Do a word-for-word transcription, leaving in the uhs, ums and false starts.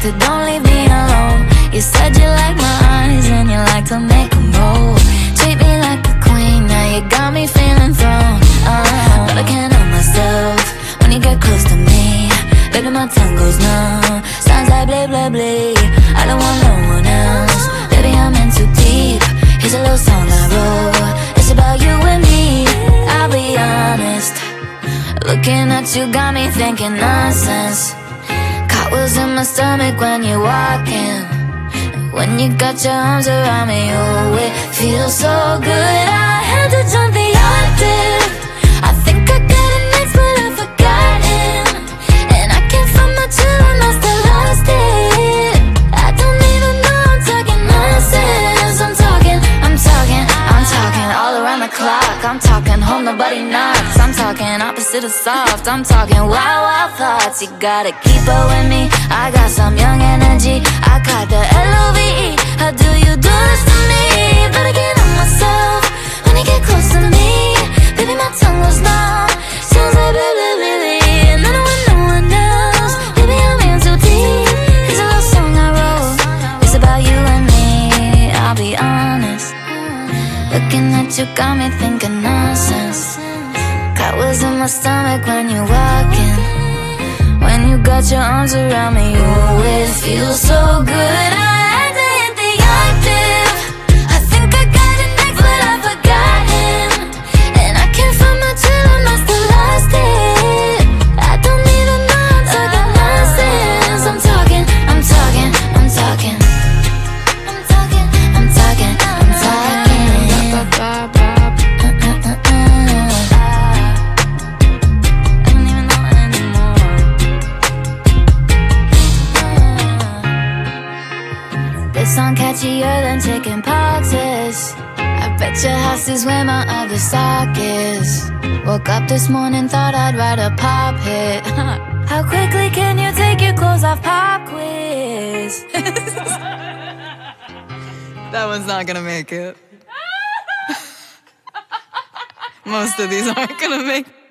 to don't leave me alone. You said you like my eyes and you like to make them roll. Treat me like a queen, now you got me feeling thrown. uh, But I can't help myself when you get close to me. Baby, my tongue goes numb, sounds like blah, blah, blah. I don't want no one else, baby, I'm in too deep. Here's a little song I wrote, it's about you and me. I'll be honest, looking at you got me thinking nonsense. Cartwheels in my stomach when you're walking. When you got your arms around me, oh, it feels so good. I had to jump the octave. I think I got it next, but I've forgotten. And I can't find my chill and I still lost it. I don't even know I'm talking nonsense. I'm talking, I'm talking, I'm talking all around the clock. I'm talking home, nobody knocks. I'm talking opposite of soft. I'm talking wild, wild thoughts. You gotta keep up with me, I got some young energy. I caught the L O V E. How do you do this to me? Better get on myself when you get close to me. Baby, my tongue goes numb, sounds like blah, blah, blah, blah. And I don't want no one else, baby, I'm in too deep. Here's a little song I wrote, it's about you and me. I'll be honest, looking at you got me thinking nonsense. Cartwheels in my stomach when you're walking. When you got your arms around me, oh, it feels so good. I had to hit the octave. I think I got it next, but I've forgotten. And I can't find my chill and I still lost it. I don't even know I'm talking nonsense. I'm talking, I'm talking, I'm talking. I'm talking, I'm talking, I'm talking. This song catchier than chicken poxes. I bet your house is where my other sock is. Woke up this morning, thought I'd write a pop hit. How quickly can you take your clothes off, pop quiz? That one's not gonna make it. Most of these aren't gonna make it.